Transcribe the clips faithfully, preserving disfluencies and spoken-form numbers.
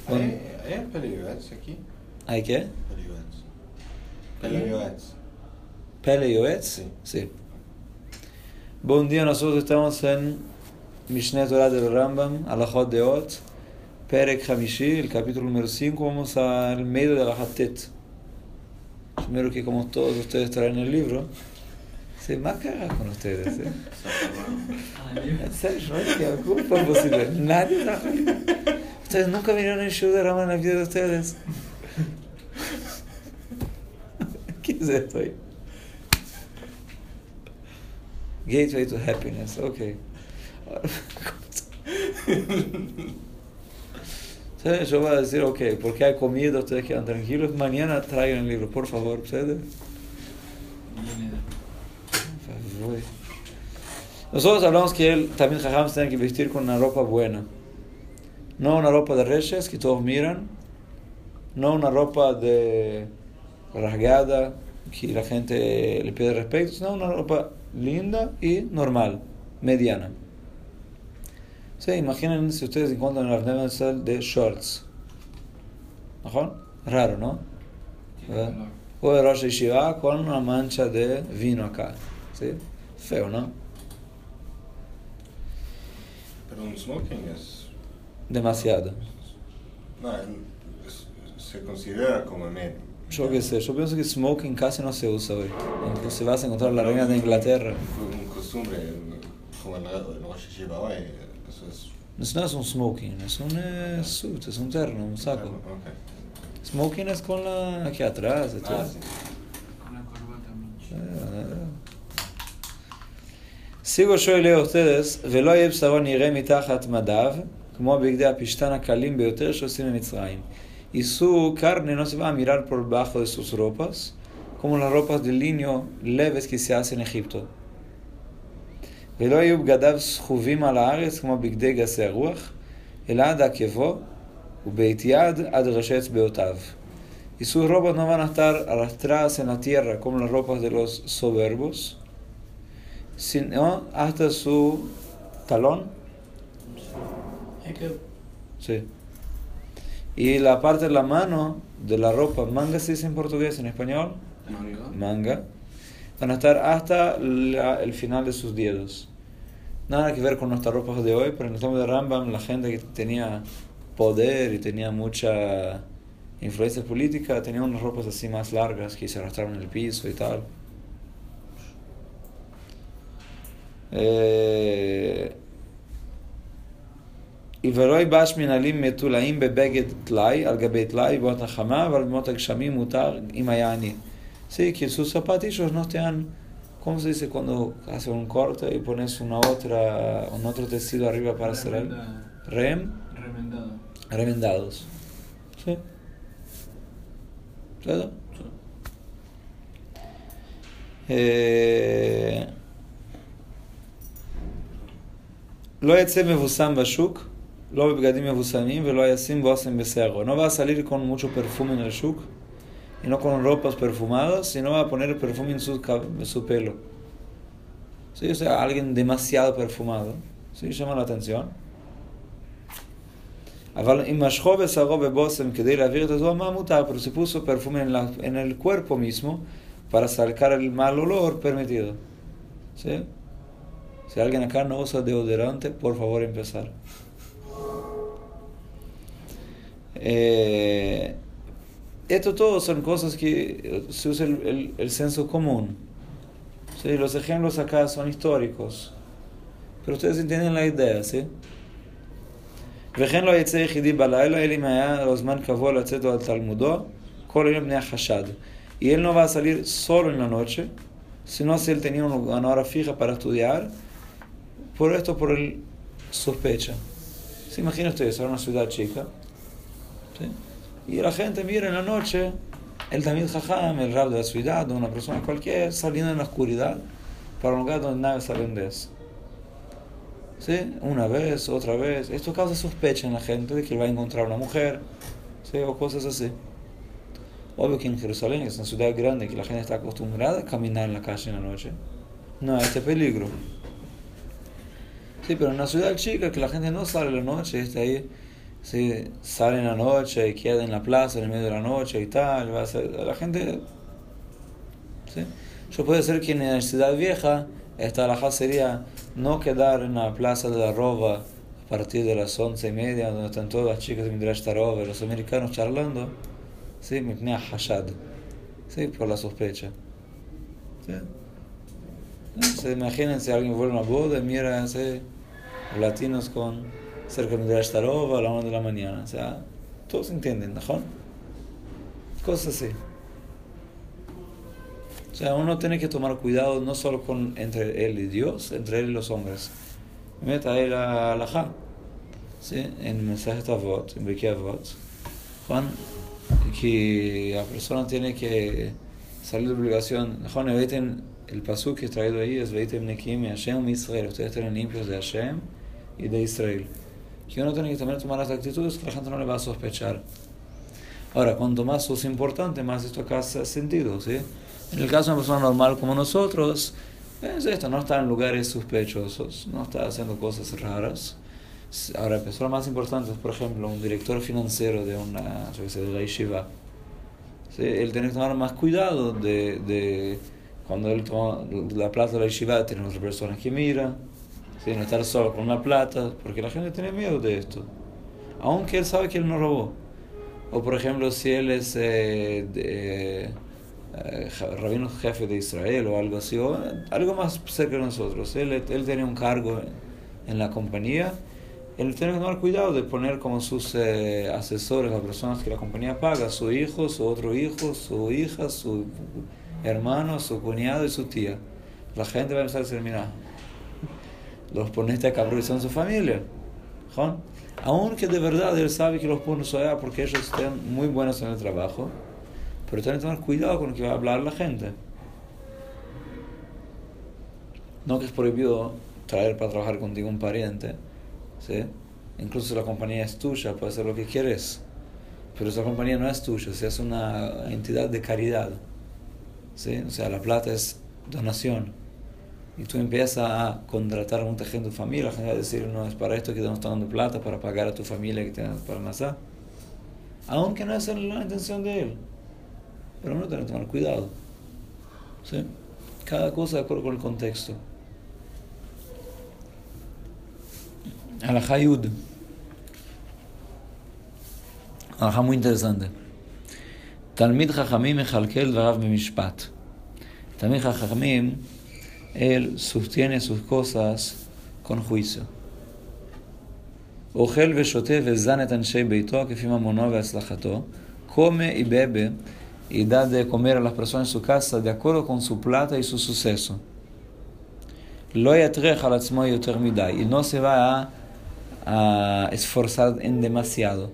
Bom, É, é Peleioetz aqui? ¿hay qué? Peleioetz. Peleioetz. Peleioetz? Sí. Sí. Buen día, nosotros estamos en Mishneh Torah del Rambam, Alajot Deot, Perek Hamishi, el capítulo número cinco. Vamos al medio de la Hatet. Primero que como todos ustedes traen el libro, se me caga con ustedes, ¿eh? En serio, no es que ¿cómo fue posible? Nadie trajo el libro. Ustedes nunca vinieron en show de Rambam en la vida de ustedes. ¿Qué es esto ahí? Gateway to Happiness, ok. Entonces yo voy a decir, ok, porque hay comida, ustedes quedan tranquilos, mañana traigan el libro, por favor, ustedes. Nosotros hablamos que él, también Jajams tienen que vestir con una ropa buena. No una ropa de reyes que todos miran, no una ropa de rasgada que la gente le pide respeto, sino una ropa linda y normal, mediana. Sí, imaginen si ustedes encuentran el Arnhem de shorts. ¿Mejor? Raro, ¿no? ¿verdad? O de Rosh Yeshiva con una mancha de vino acá. ¿Sí? Feo, ¿no? Pero un smoking es... Demasiado. No, es- se considera como medio. Yo qué sé, yo pienso que smoking casi no se usa hoy. Incluso si vas a encontrar la reina de Inglaterra. Fue un costumbre, como en la en Rosh Yeshiva hoy, eso es... No es un smoking, es un eh, suit, es un terno, un saco. Ok. Smoking es con la aquí atrás, Ah, detrás. sí. Con la corbata mucho. sigo yo y leo a ustedes, ולא יהיה בשרו נראה מתחת מדיו, כמו בגדי הפשתן הקלים ביותר שעושים במצרים. Y su carne no se va a mirar por debajo de sus ropas, como las ropas de lino leves que se hacen en Egipto. ולא יהיו בגדיו סחובים על הארץ, כמו בגדי גסי הרוח, אלא עד עקבו, ובית יד עד ראשי אצבעותיו. Y sus ropas no van a estar arrastradas en la tierra como las ropas de los soberbos, sino hasta su talón. Sí. Y la parte de la mano de la ropa, manga se dice en portugués, en español, Manga. manga, van a estar hasta la- el final de sus dedos. Nada que ver con nuestras ropas de hoy, pero en el tiempo de Rambam, la gente que tenía poder y tenía mucha influencia política, tenía unas ropas así más largas que se arrastraban en el piso y tal. Eh, y ולא ילבש מנעלים מתולעים בבגד טלאי, על גבי טלאי, באות נחמה, אבל במות הגשמים מותר אם היה עני. Sí, que sus zapatillos no estén, ¿cómo se dice cuando haces un corte y pones una otra, un otro tejido arriba para hacer el Remendado. rem? Remendado. Remendados. ¿Sí? ¿Claro? Eh, לא יצא מבוסם בשוק, לא בבגדים מבוסמים ולא ישים בושם בשערו. No va a salir con mucho perfume en el shuk y no con ropas perfumadas, sino va a poner perfume en su, cab- en su pelo. Sí, o sea, alguien demasiado perfumado. Sí, llama la atención. אבל אם משכו בשערו בבושם כדי להעביר את הזוהמה מותר, pero se puso perfume en, la, en el cuerpo mismo para sacar el mal olor permitido. ¿Sí? Si alguien acá no usa deodorante, por favor empezar. Eh, esto todo son cosas que se usa el, el, el senso común. ¿Sí? Los ejemplos acá son históricos, pero ustedes entienden la idea, ¿sí? וכן לא יצא יחידי בלילה, אלא אם היה לו זמן קבוע לצאת על תלמודו, כל אלה בני החשד. Y él no va a salir solo en la noche, sino si él tenía una hora fija para estudiar, por esto por el sospecha. ¿Se imagina ustedes? Era una ciudad chica, ¿sí? Y la gente mira en la noche, el Tamid Jajam, el rab de la ciudad, o una persona cualquiera, saliendo en la oscuridad, para un lugar donde nadie sabe dónde es. ¿Sí? Una vez, otra vez. Esto causa sospecha en la gente de que va a encontrar una mujer, ¿sí? O cosas así. Obvio que en Jerusalén es una ciudad grande que la gente está acostumbrada a caminar en la calle en la noche. No hay este peligro. Sí, pero en una ciudad chica que la gente no sale en la noche, está ahí ¿sí? Sale en la noche y queda en la plaza en el medio de la noche y tal, va a ser, la gente, ¿sí? Yo puede ser que en la Ciudad Vieja esta alajá sería no quedar en la plaza de la Roba a partir de las once y media, donde están todas las chicas de Midrash Tarova, los americanos charlando, ¿sí? Mipnei hashad, ¿sí? Por la sospecha, ¿sí? Se imagínense, alguien vuelve a una boda y mira, ¿sí? Los latinos con cerca de Midrash Tarova a la una de la mañana, o sea, todos entienden, ¿no? Cosas así. O sea, uno tiene que tomar cuidado no solo con entre él y Dios, entre él y los hombres. Meta él a alajá, ¿sí? En el mensaje de Avot, en Birkei Avot, Juan, que la persona tiene que salir de obligación. Juan, el pasuk que he traído ahí es Veitem Nekim y Hashem y Israel. Ustedes tienen limpios de Hashem y de Israel. Que uno tiene que también tomar las actitudes que la gente no le va a sospechar. Ahora, cuanto más sos importante, más esto acá hace sentido, ¿sí? En el caso de una persona normal como nosotros, es esto, no está en lugares sospechosos, no está haciendo cosas raras. Ahora, personas más importantes, por ejemplo, un director financiero de una, yo qué sé, de la yeshiva, ¿sí? Él tiene que tomar más cuidado de, de cuando él toma la plata de la yeshiva, tiene otras personas que miran, ¿sí? No estar solo con la plata, porque la gente tiene miedo de esto, aunque él sabe que él no robó. O por ejemplo, si él es eh, de, eh, rabino jefe de Israel o algo así, o algo más cerca de nosotros, él, él tiene un cargo en la compañía, él tiene que tomar cuidado de poner como sus eh, asesores a personas que la compañía paga, su hijo, su otro hijo, su hija, su hermano, su cuñado y su tía. La gente va a empezar a decir, mira, los poneste a cabrón y son su familia, ¿no? Aunque de verdad él sabe que los punos allá porque ellos están muy buenos en el trabajo, pero tienen que tener cuidado con lo que va a hablar la gente. No que es prohibido traer para trabajar contigo un pariente, ¿sí? Incluso si la compañía es tuya, puedes hacer lo que quieres, pero esa compañía no es tuya, o sea, es una entidad de caridad, ¿sí? O sea, la plata es donación. Y tú empiezas a contratar a mucha gente de tu familia, la gente va a decir, no, es para esto que te estamos dando plata, para pagar a tu familia que tienes para nacer. Aunque no es la intención de él. Pero uno tiene que tomar cuidado, ¿sí? Cada cosa de acuerdo con el contexto. Alajá Yud. Alajá muy interesante. Talmid Chachamim mechalkel dvarav bemishpat. Talmid Chachamim, él sostiene sus cosas con juicio. Ochel veshote vezan et anshei beito kefim amono ve'atzlachato. Come y bebe y da de comer a las personas en su casa de acuerdo con su plata y su suceso. Lo yatrech al atzmo yoter midai. Y no se va a, a esforzar en demasiado.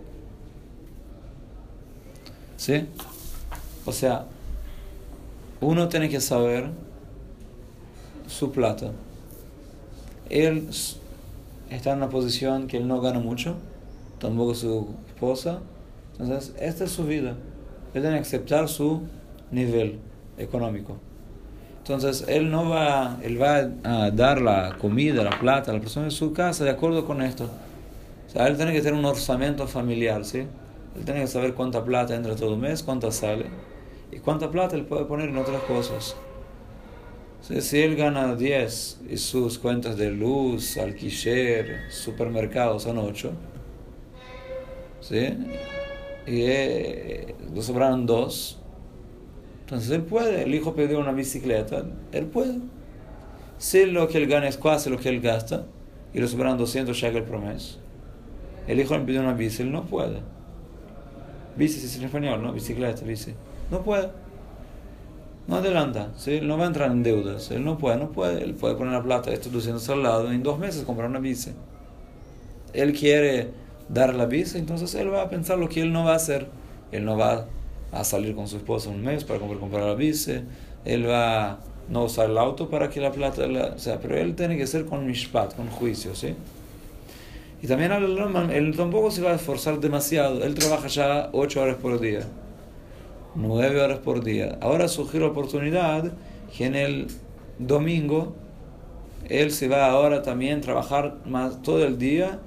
¿Sí? O sea, uno tiene que saber su plata. Él está en una posición que él no gana mucho, tampoco su esposa. Entonces, esta es su vida. Él tiene que aceptar su nivel económico. Entonces, él no va, él va a dar la comida, la plata a la persona en su casa de acuerdo con esto. O sea, él tiene que tener un orçamento familiar, ¿sí? Él tiene que saber cuánta plata entra todo mes, cuánta sale, y cuánta plata él puede poner en otras cosas. ¿Sí? Si él gana diez y sus cuentas de luz, alquiler, supermercados son ocho, ¿sí? Y eh, le sobraron dos, entonces él puede, el hijo pidió una bicicleta, él puede. Si lo que él gana es casi lo que él gasta, y le sobraron doscientos shekels por mes, el hijo le pidió una bici, él no puede. Bici es en español, ¿no? Bicicleta, bici. No puede. No adelanta, ¿sí? Él no va a entrar en deudas, él no puede, no puede, él puede poner la plata, estos doscientos al lado, en dos meses comprar una bici. Él quiere dar la bici, entonces él va a pensar lo que él no va a hacer. Él no va a salir con su esposa un mes para comprar, comprar la bici, él va a no usar el auto para que la plata, la, o sea, pero él tiene que ser con mishpat, con juicio, ¿sí? Y también él tampoco se va a esforzar demasiado, él trabaja ya ocho horas por día. Nueve horas por día. Ahora surgió la oportunidad que en el domingo él se va ahora también a trabajar más todo el día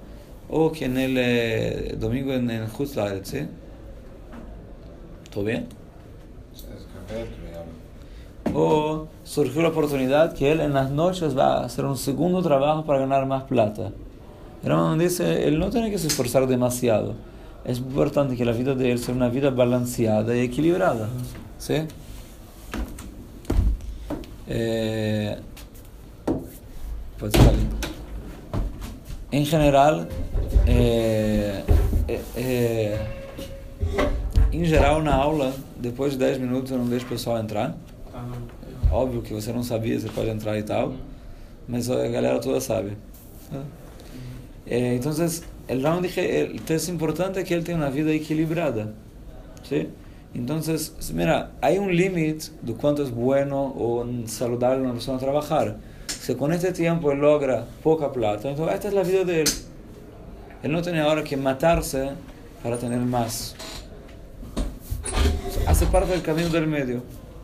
o que en el eh, domingo en el Hutzlaret, ¿sí? ¿Todo bien? Es café, pero O surgió la oportunidad que él en las noches va a hacer un segundo trabajo para ganar más plata. El Rambam dice, él no tiene que se esforzar demasiado. Es importante que la vida de él sea una vida balanceada y equilibrada. ¿Sí? Eh, pues, vale. En general, eh, eh, eh, em geral na aula, depois de dez minutos eu não deixo o pessoal entrar. Óbvio que você não sabia, você pode entrar e tal, mas a galera toda sabe. Eh, entonces, el Rambam dije, es importante que él tenga una vida equilibrada, ¿sí? Entonces, mira, hay un límite de cuánto es bueno o saludable una persona trabajar. Si con este tiempo él logra poca plata, entonces esta es la vida de él. Él no tiene ahora que matarse para tener más. Hace parte del camino del medio.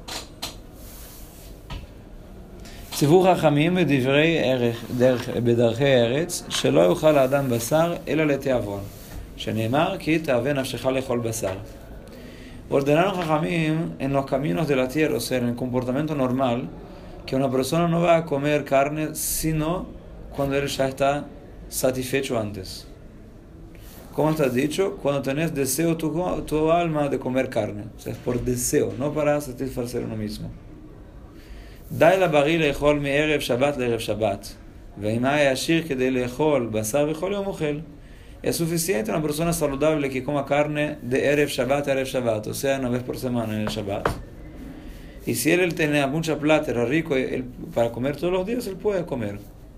ציוו חכמים בדברי ערך בדרכי ארץ שלא יאכל האדם בשר אלא לתיאבון, שנאמר כי תאווה נפשך לאכול בשר. Ordenaron Jajamim en los caminos de la tierra, o sea, en el comportamiento normal, que una persona no va a comer carne sino cuando él ya está satisfecho antes. ¿Cómo está dicho? Cuando tenés deseo tu, tu alma de comer carne, o sea, es por deseo, no para satisfacer uno mismo. די לבריא לאכול מערב שבת לערב שבת, ואם היה עשיר כדי לאכול בשר בכל יום אוכל. Es suficiente una persona saludable que coma carne de erev Shabbat a erev Shabbat, o sea, una vez por semana en el Shabbat. Y si él, él tenía mucha plata, era rico, él, para comer todos los días, él puede comer.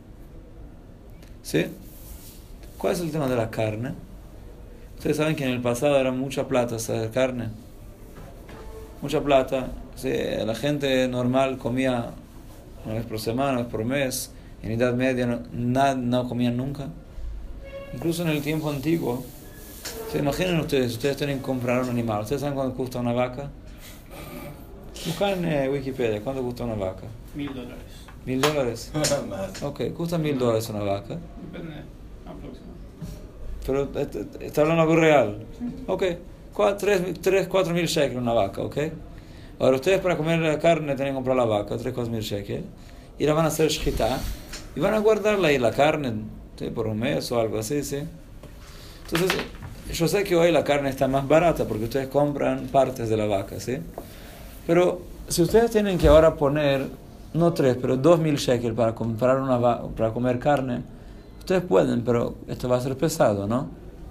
¿Sí? ¿Cuál es el tema de la carne? Ustedes saben que en el pasado era mucha plata hacer carne. Mucha plata. ¿Sí? La gente normal comía una vez por semana, una vez por mes. En Edad Media no, no, no comían nunca. Incluso en el tiempo antiguo, ¿se imaginan ustedes? Ustedes tienen que comprar un animal. ¿Ustedes saben cuánto cuesta una vaca? Buscan en eh, Wikipedia, ¿cuánto cuesta una vaca? Mil dólares. ¿Mil dólares? más. Ok, cuesta mil dólares una vaca. Depende, aproximadamente. Pero eh, está hablando algo real. Ok, tres, cuatro mil shekels una vaca, ok. Ahora ustedes para comer la carne tienen que comprar la vaca, tres, cuatro mil shekels. Y la van a hacer shkita. Y van a guardarla ahí, la carne. ¿Sí? Por un mes o algo así, ¿sí? Entonces, yo sé que hoy la carne está más barata porque ustedes compran partes de la vaca, ¿sí? Pero si ustedes tienen que ahora poner, no tres, pero dos mil shekels para comprar una va- para comer carne, ustedes pueden, pero esto va a ser pesado, ¿no?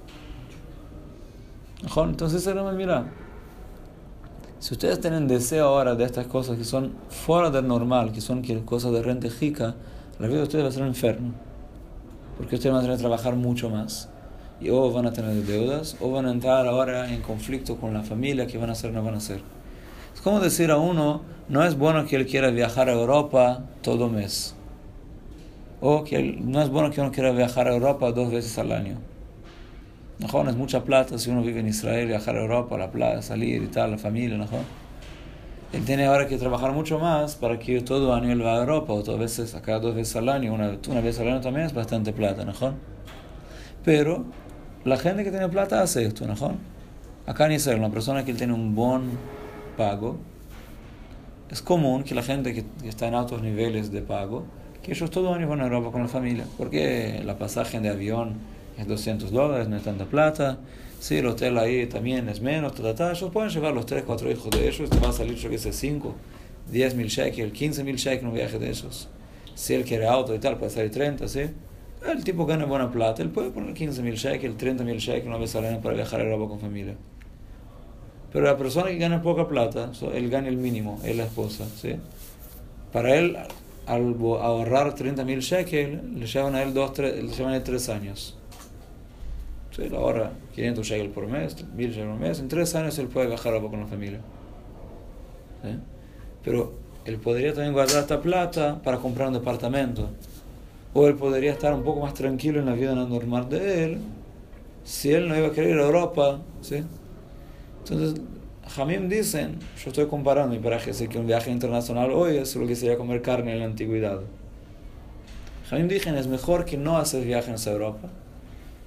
Entonces, mira, si ustedes tienen deseo ahora de estas cosas que son fuera del normal, que son cosas de renta jica, la vida de ustedes va a ser un infierno. Porque ustedes van a tener que trabajar mucho más. Y o van a tener deudas, o van a entrar ahora en conflicto con la familia, que van a hacer o no van a hacer. Es como decir a uno, no es bueno que él quiera viajar a Europa todo mes. O que él, no es bueno que uno quiera viajar a Europa dos veces al año. No, es mucha plata si uno vive en Israel, viajar a Europa, a la playa, salir y tal, la familia, ¿no? Él tiene ahora que trabajar mucho más para que todo año él va a Europa, o dos veces, acá dos veces al año, una, una vez al año también es bastante plata, ¿no? Pero la gente que tiene plata hace esto, ¿no? Acá en Israel, una persona que tiene un buen pago, es común que la gente que, que está en altos niveles de pago, que ellos todo año van a Europa con la familia, porque la pasaje de avión es doscientos dólares, no es tanta plata. Sí, el hotel ahí también es menos, ta, ta, ta. Ellos pueden llevar los tres, cuatro hijos de ellos, te va a salir, yo qué sé, cinco, diez mil shekels, quince mil shekels un viaje de esos. Si él quiere auto y tal, puede salir treinta, ¿sí? El tipo gana buena plata, él puede poner quince mil shekels, treinta mil shekels una vez al año para viajar a Europa con familia. Pero la persona que gana poca plata, él gana el mínimo, él la esposa, ¿sí? Para él, al ahorrar treinta mil shekels, le llevan a él dos, tres, le llevan a él tres años. Sí, él ahorra quinientos shekels por mes, mil shekels por mes, en tres años él puede viajar a Europa con la familia. ¿Sí? Pero él podría también guardar esta plata para comprar un departamento. O él podría estar un poco más tranquilo en la vida normal de él, si él no iba a querer ir a Europa, ¿sí? Entonces, Jamim dicen, yo estoy comparando, y para que sé que un viaje internacional hoy es lo que sería comer carne en la antigüedad. Jamim dicen, es mejor que no haces viajes a Europa,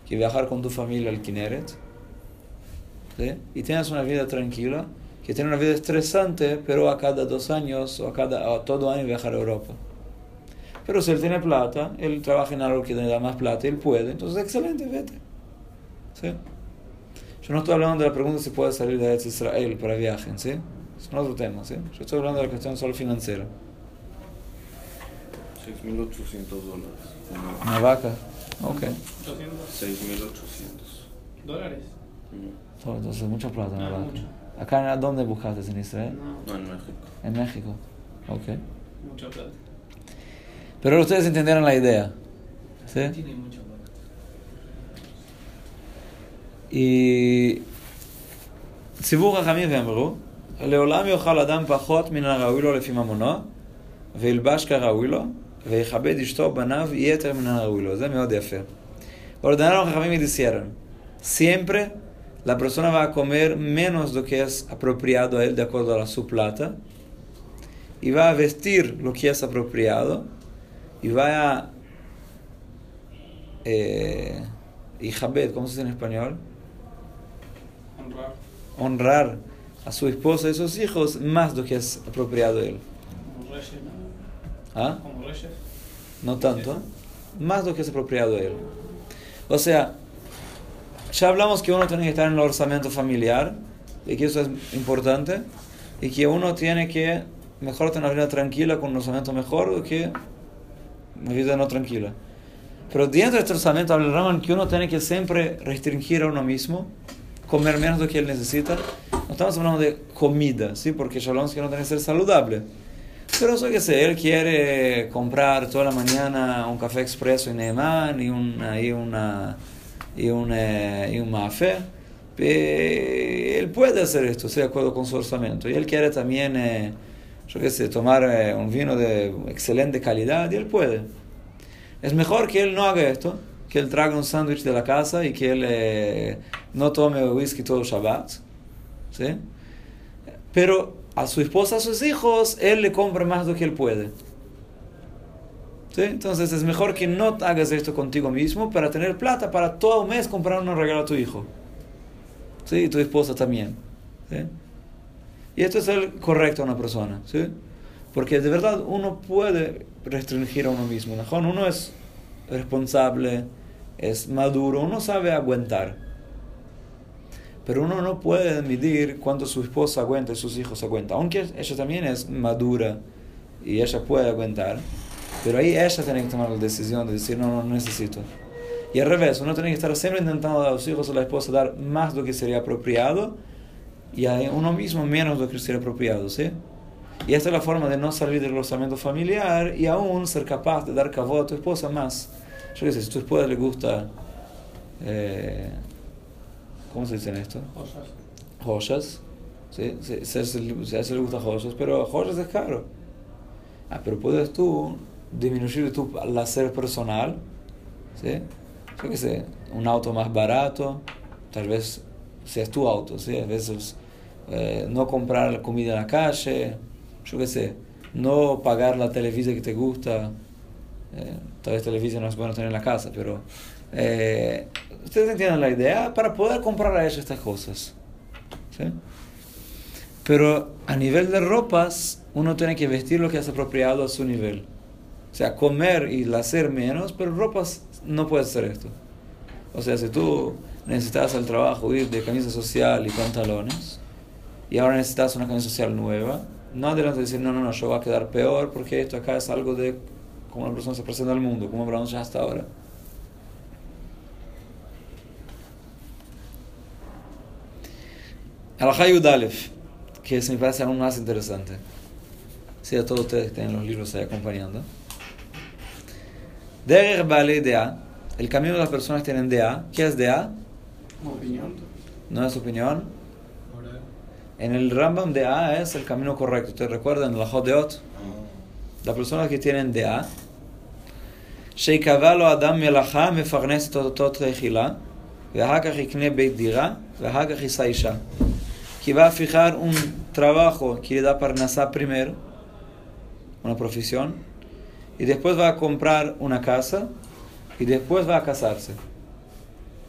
que viajar con tu familia al Kinneret, ¿sí? Y tienes una vida tranquila, que tiene una vida estresante, pero a cada dos años o a cada a todo año viajar a Europa. Pero si él tiene plata, él trabaja en algo que le da más plata y él puede, entonces excelente, vete. ¿Sí? Yo no estoy hablando de la pregunta si puede salir de Eretz Israel para viaje, ¿sí? Es un otro tema, ¿sí? Yo estoy hablando de la cuestión solo financiera. seis mil ochocientos dólares. Una, una vaca, ok. seis mil ochocientos ¿Dólares? Mm. Entonces, mucha plata una Ah, vaca. mucho. ¿Acá dónde buscaste? ¿En Israel? No, No, en México. En México, ok. mucha plata. Pero ustedes entendieron la idea, ¿sí? Tiene mucha plata. Y ציבור חכמים ואמרו, לעולם יאכל אדם פחות מן הראוי לו לפי ממונו, וילבש כראוי לו, ויכבד אשתו בניו יתר מן הראוי לו. זה מאוד יפה. Ordenaron Jajamim y dijeron, siempre la persona va a comer menos de lo que es apropiado a él de acuerdo a su plata, y va a vestir lo que es apropiado, y va a eh, y jabed, ¿cómo se dice en español? Honrar. Honrar a su esposa y sus hijos más de lo que es apropiado a él. Como reyes, ¿no? ¿Ah? Como reyes. No tanto, más de lo que es apropiado a él. O sea, ya hablamos que uno tiene que estar en el orçamento familiar, y que eso es importante, y que uno tiene que mejor tener una vida tranquila con un orçamento mejor que una vida no tranquila. Pero dentro de este orçamento hablaban que uno tiene que siempre restringir a uno mismo, comer menos de lo que él necesita. No estamos hablando de comida, ¿sí? Porque ya hablamos que uno tiene que ser saludable. Pero eso que sé, él quiere comprar toda la mañana un café expreso en Neeman y una y una y un eh, y un mafé. Él puede hacer esto, ¿sí? De acuerdo con su orçamento. Y él quiere también, eh, yo qué sé, tomar eh, un vino de excelente calidad, y él puede. Es mejor que él no haga esto, que él traga un sándwich de la casa y que él eh, no tome whisky todo Shabbat, ¿sí? Pero a su esposa, a sus hijos, él le compra más de lo que él puede. ¿Sí? Entonces es mejor que no hagas esto contigo mismo para tener plata para todo el mes comprar un regalo a tu hijo. ¿Sí? Y tu esposa también. ¿Sí? Y esto es el correcto a una persona. ¿Sí? Porque de verdad uno puede restringir a uno mismo. Mejor uno es responsable, es maduro, uno sabe aguantar. Pero uno no puede medir cuánto su esposa aguanta y sus hijos aguantan. Aunque ella también es madura y ella puede aguantar. Pero ahí ella tiene que tomar la decisión de decir, no, no necesito. Y al revés, uno tiene que estar siempre intentando a los hijos o a la esposa dar más de lo que sería apropiado y a uno mismo menos de lo que sería apropiado, ¿sí? Y esta es la forma de no salir del orçamento familiar y aún ser capaz de dar cabo a tu esposa más. Yo qué sé, si a tu esposa le gusta... Eh, ¿Cómo se dice en esto? Joyas. Joyas. ¿Sí? Si, si, si, si a ella le gusta joyas, pero joyas es caro. Ah, pero puedes tú disminuir tu placer personal, ¿sí? Yo qué sé, un auto más barato, tal vez si es tu auto, ¿sí? A veces eh, no comprar comida en la calle, yo qué sé, no pagar la televisión que te gusta, eh, tal vez televisión no es bueno tener en la casa, pero eh, ustedes entienden la idea, para poder comprar a ella estas cosas, ¿sí? Pero a nivel de ropas, uno tiene que vestir lo que es apropiado a su nivel. O sea, comer y hacer menos, pero ropas no puedes hacer esto. O sea, si tú necesitas al trabajo ir de camisa social y pantalones, y ahora necesitas una camisa social nueva, no adelante decir, no, no, no, yo voy a quedar peor porque esto acá es algo de cómo una persona se presenta al mundo, como hablamos ya hasta ahora. Alajá Yud Alef, que se me parece aún más interesante. Sí, a todos ustedes que tienen los libros ahí acompañando. Derech Baalei Dea, el camino de las personas que tienen Dea. ¿Qué es Dea? Opinión. No es opinión. En el Rambam Dea es el camino correcto. ¿Ustedes recuerdan la Jodeot? Las personas que tienen Dea. Sheikava lo Adam melacha mefarnes אותו תחילה, ואחר כך יקנה בית דירה, ואחר כך יישא אישה. Que va a fijar un trabajo que le da parnasá primero, una profesión, y después va a comprar una casa, y después va a casarse.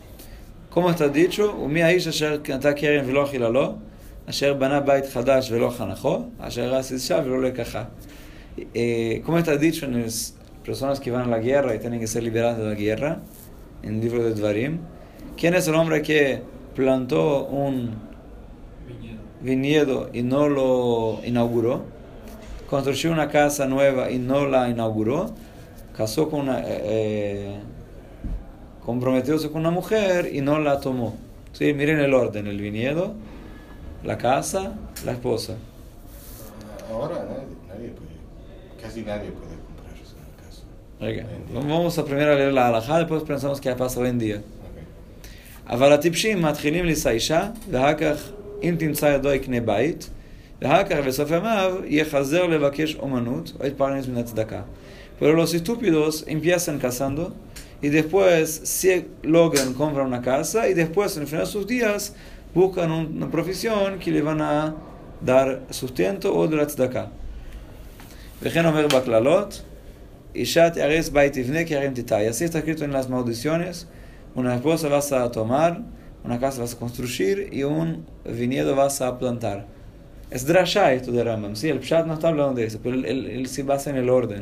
¿Cómo está dicho? ומי האיש אשר קנתה כרם ולא אכילה לו, אשר בנה בית חדש ולא חנכו, אשר רס אישה ולא לקחה. ¿Cómo está dicho en las personas que van a la guerra y tienen que ser liberadas de la guerra? En el libro de Dvarim. ¿Quién es el hombre que plantó un viñedo y no lo inauguró? Construyó una casa nueva y no la inauguró. Casó con una... Eh, comprometióse con una mujer y no la tomó. ¿Sí? Miren el orden, el viñedo, la casa, la esposa. Ahora nadie, nadie puede, casi nadie puede comprarse una casa. Okay. Vamos a primero a leer la halajá, después pensamos qué pasa hoy en día. אבל הטיפשים מתחילים לישא אישה, ואחר כך אם תמצא ידו יקנה בית, ואחר כך בסוף ימיו יחזר לבקש אומנות o יתפרנס מן הצדקה. Pero los estúpidos empiezan casando y después si logran comprar una casa y después en el final de sus días buscan una profesión que le van a dar sustento o de la tzedakah. וכן אומר בכללות, אישה תיהרס בית תבנה כרם תיטע. Y así está escrito en las maldiciones, una esposa vas a tomar, una casa vas a construir y un viñedo vas a plantar. Es drasha esto de Rambam, sí, el Pshat no está hablando de eso, pero él, él, él se basa en el orden.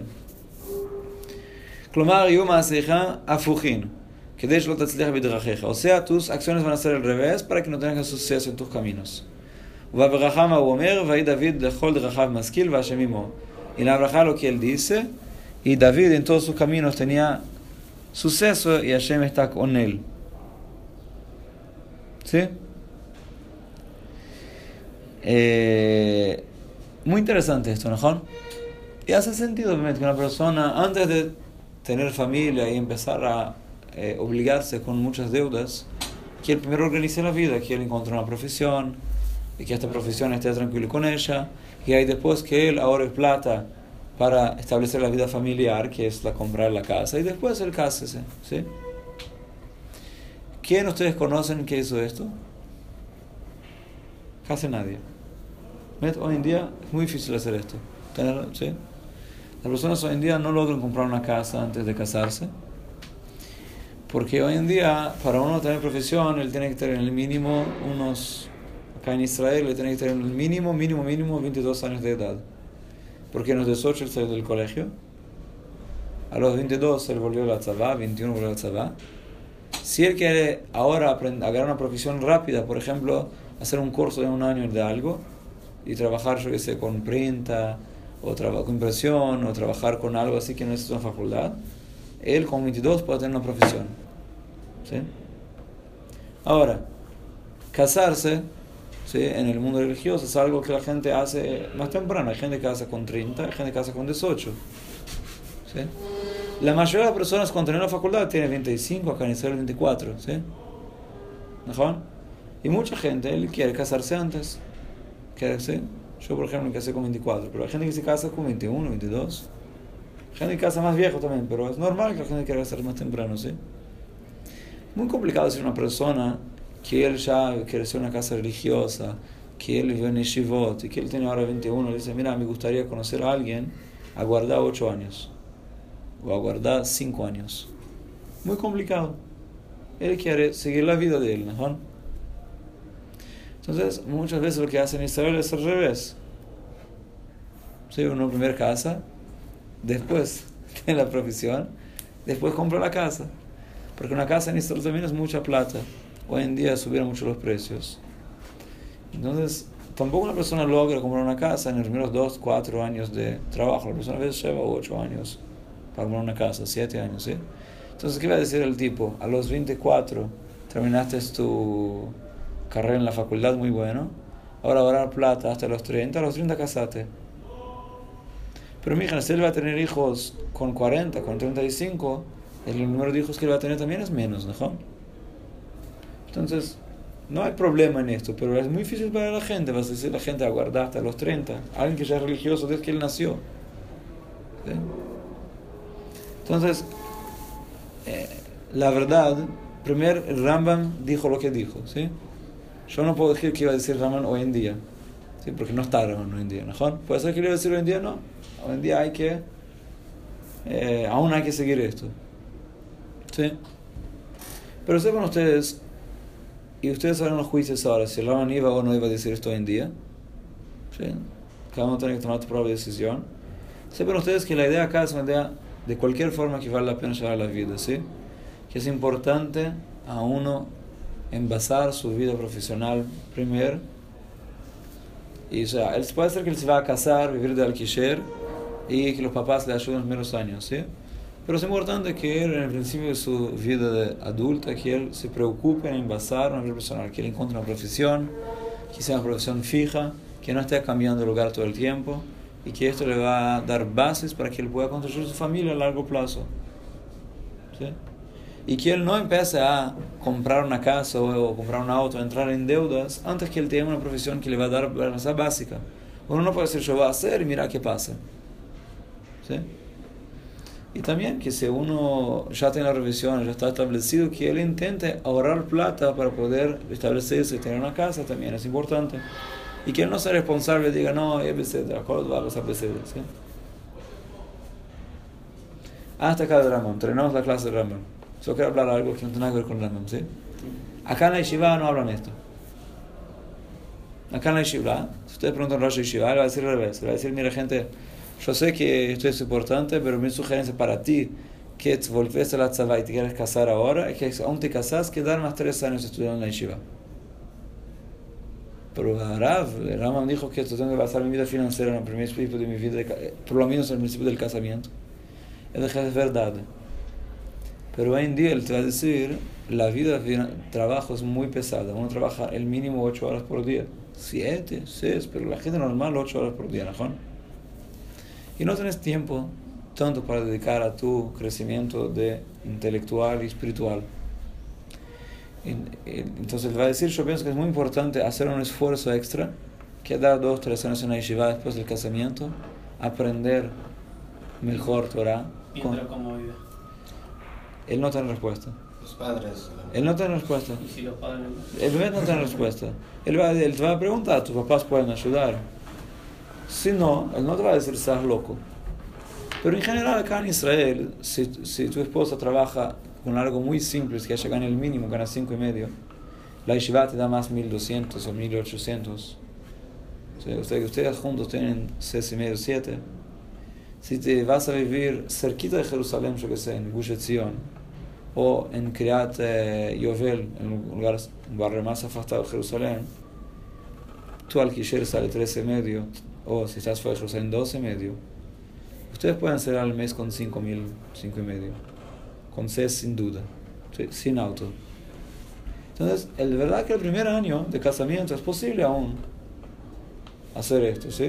כלומר, יהיו מעשיך הפוכים, כדי שלא תצליח בדרכיך. O sea, tus acciones van a ser al revés, para que no tengas suceso en tus caminos. ובברכה מה הוא אומר, ויהי דוד לכל דרכיו משכיל והשם עמו. Y en la braja lo que él dice, y David en todos sus caminos tenía suceso y Hashem está con él. ¿Sí? Eh, muy interesante esto, ¿no? Y hace sentido, obviamente, que una persona, antes de tener familia y empezar a eh, obligarse con muchas deudas, que él primero organice la vida, que él encuentre una profesión, y que esta profesión esté tranquilo con ella, y ahí después que él ahorre plata para establecer la vida familiar, que es la comprar la casa, y después él cásese, ¿sí? ¿Quién ustedes conocen que hizo esto? Casi nadie. ¿Ves? Hoy en día es muy difícil hacer esto. Tener, ¿sí? Las personas hoy en día no logran comprar una casa antes de casarse, porque hoy en día, para uno tener profesión, él tiene que tener el mínimo unos... Acá en Israel le tiene que tener el mínimo, mínimo, mínimo veintidós años de edad. Porque a los dieciocho él salió del colegio. A los veintidós él volvió a la tzavá, veintiuno volvió a la tzavá. Si él quiere ahora aprender, agarrar una profesión rápida, por ejemplo, hacer un curso de un año de algo, y trabajar, yo qué sé, con prensa, o trabajar con impresión, o trabajar con algo así que no necesita una facultad, él con veintidós puede tener una profesión. ¿Sí? Ahora, casarse, ¿sí? En el mundo religioso es algo que la gente hace más temprano. Hay gente que casa con treinta, hay gente que casa con dieciocho. ¿Sí? La mayoría de las personas cuando tienen la facultad tienen veinticinco, acá en Israel veinticuatro. ¿Sí? ¿No? Y mucha gente él quiere casarse antes. ¿Quiere, sí? Yo, por ejemplo, me casé con veinticuatro, pero hay gente que se casa con veintiuno, veintidós. Hay gente que casa más viejo también, pero es normal que la gente quiera casar más temprano. ¿Sí? Muy complicado ser una persona que él ya creció en una casa religiosa, que él vivió en Yeshivot, y que él tiene ahora veintiuno, le dice, mira, me gustaría conocer a alguien, aguardar ocho años, o aguardar cinco años. Muy complicado. Él quiere seguir la vida de él, ¿no? Entonces, muchas veces lo que hacen en Israel es al revés. Sí, uno primero casa, después tiene la profesión, después compra la casa. Porque una casa en Israel también es mucha plata. Hoy en día subieron mucho los precios. Entonces, tampoco una persona logra comprar una casa en los primeros dos, cuatro años de trabajo. La persona a veces lleva ocho años para comprar una casa, siete años, ¿sí? Entonces, ¿qué va a decir el tipo? A los veinticuatro terminaste tu carrera en la facultad, muy bueno. Ahora ahorrar plata hasta los treinta, a los treinta casate. Pero mija, si él va a tener hijos con cuarenta, con treinta y cinco, el número de hijos que él va a tener también es menos, ¿no? Entonces, no hay problema en esto, pero es muy difícil para la gente. Vas a decir la gente aguardar hasta los treinta. Alguien que ya es religioso desde que él nació. ¿Sí? Entonces, eh, la verdad, primero el Rambam dijo lo que dijo, ¿sí? Yo no puedo decir que iba a decir Rambam hoy en día, ¿sí? Porque no está Rambam hoy en día, ¿no? ¿Puede ser que le iba a decir hoy en día? No. Hoy en día hay que, eh, aún hay que seguir esto, ¿sí? Pero sepan ustedes y ustedes saben los juicios ahora, si el Rambam iba o no iba a decir esto hoy en día. ¿Sí? Cada uno tiene que tomar su propia decisión. Sepan ustedes que la idea acá es una idea de cualquier forma que vale la pena llevar la vida, ¿sí? Que es importante a uno envasar su vida profesional primero. Y o sea, él puede ser que él se va a casar, vivir de alquiler y que los papás le ayuden los primeros años, ¿sí? Pero es importante que él, en el principio de su vida de adulta, que él se preocupe en envasar una vida profesional, que él encuentre una profesión, que sea una profesión fija, que no esté cambiando de lugar todo el tiempo, y que esto le va a dar bases para que él pueda construir su familia a largo plazo, ¿sí? Y que él no empiece a comprar una casa o, o comprar un auto, a entrar en deudas, antes que él tenga una profesión que le va a dar la básica. Uno no puede decir, yo voy a hacer y mira qué pasa, ¿sí? Y también que si uno ya tiene la revisión, ya está establecido, que él intente ahorrar plata para poder establecerse y tener una casa también es importante. Y que él no sea responsable y diga, no, es beseder, ¿cuál va a pasar beseder? ¿Sí? Hasta acá de Rambam, terminamos la clase de Rambam. Solo quiero hablar algo que no tiene nada que ver con Rambam, ¿sí? Acá en la yeshiva no hablan esto. Acá en la yeshiva, si ustedes preguntan a Rosh Yeshiva, él va a decir al revés. Él va a decir, mira gente, yo sé que esto es importante, pero mi sugerencia para ti, que te volvés a la tzavá y te quieres casar ahora, es que aún te casás, quedar más tres años estudiando en la yeshiva. Pero Rav, el Rambam dijo que esto tengo que basar mi vida financiera en el primer principio de mi vida, de, por lo menos en el principio del casamiento. Es verdad. Pero hoy en día él te va a decir, la vida de trabajo es muy pesada. Uno trabaja el mínimo ocho horas por día. Siete, seis, pero la gente normal ocho horas por día, ¿no? Y no tienes tiempo tanto para dedicar a tu crecimiento de intelectual y espiritual. Entonces él va a decir, yo pienso que es muy importante hacer un esfuerzo extra, quedar dos, tres años en la yeshiva después del casamiento, aprender mejor Torah. Mientras como vive. Él no tiene respuesta. Los padres. Él no tiene respuesta. Y si los padres no. El bebé no tiene respuesta. Él, va, él te va a preguntar, tus papás pueden ayudar. Si no, él no te va a decir, estás loco. Pero en general acá en Israel, si, si tu esposa trabaja con algo muy simple, es que ella gana el mínimo, gana cinco y medio, la yeshiva te da más mil doscientos o mil ochocientos. O sea, ustedes, ustedes juntos tienen seis y medio, siete. Si te vas a vivir cerquita de Jerusalén, yo que sé, en Gush Etzion, o en Kriat eh, Yovel, en un lugar, un barrio más afastado de Jerusalén, tu alquiler sale trece y medio, o si estás fuera de Jerusalén, doce y medio. Ustedes pueden hacer al mes con cinco mil, cinco y medio. Con seis sin duda, ¿sí? Sin auto. Entonces, es verdad que el primer año de casamiento es posible aún hacer esto, ¿sí?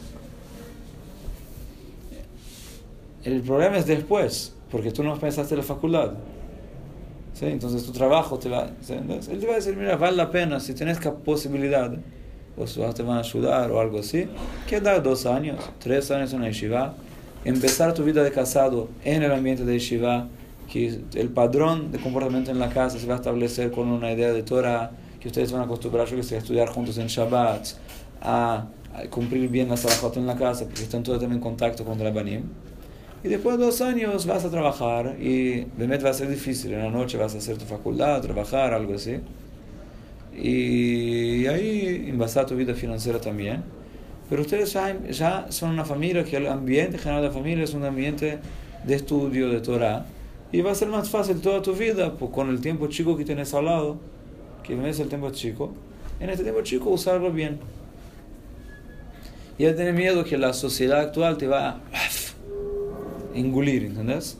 El problema es después, porque tú no pensaste en la facultad, ¿sí? Entonces tu trabajo te va... ¿sí? Entonces, él te va a decir, mira, vale la pena, si tienes posibilidad, o si te van a ayudar o algo así, quedar dos años, tres años en la yeshiva, empezar tu vida de casado en el ambiente de yeshiva, que el padrón de comportamiento en la casa se va a establecer con una idea de Torah, que ustedes van a acostumbrar a estudiar juntos en Shabbat, a, a cumplir bien la salahot en la casa, porque están todos también en contacto con el Rabanim. Y después de dos años vas a trabajar, y realmente va a ser difícil, en la noche vas a hacer tu facultad, trabajar, algo así. Y ahí envasar tu vida financiera también. Pero ustedes ya, ya son una familia que el ambiente general de la familia es un ambiente de estudio, de Torah. Y va a ser más fácil toda tu vida, pues, con el tiempo chico que tienes al lado, que ves el tiempo chico, en este tiempo chico usarlo bien. Y él tiene miedo que la sociedad actual te va a engolir, ¿entendés?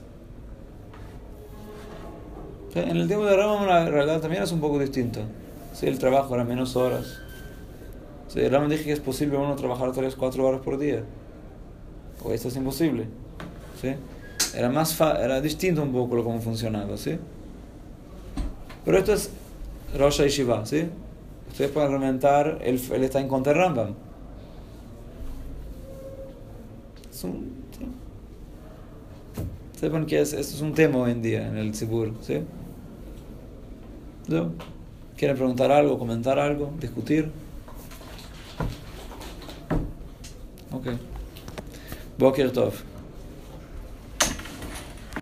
En el tiempo de Rambam la realidad también es un poco distinta. Sí, el trabajo era menos horas. Sí, Rambam dije que es posible uno trabajar tres, cuatro horas por día. O esto es imposible. ¿Sí? Era más fa- era distinto un poco lo cómo funcionaba, ¿sí? Pero esto es Rosh Yeshiva, ¿sí? Ustedes pueden argumentar, él, él está en contra de Rambam. Es un, ¿sí? Sepan que es, esto es un tema hoy en día en el Tzibur, ¿sí? ¿No? ¿Quieren preguntar algo, comentar algo, discutir? Ok. Boker Tov.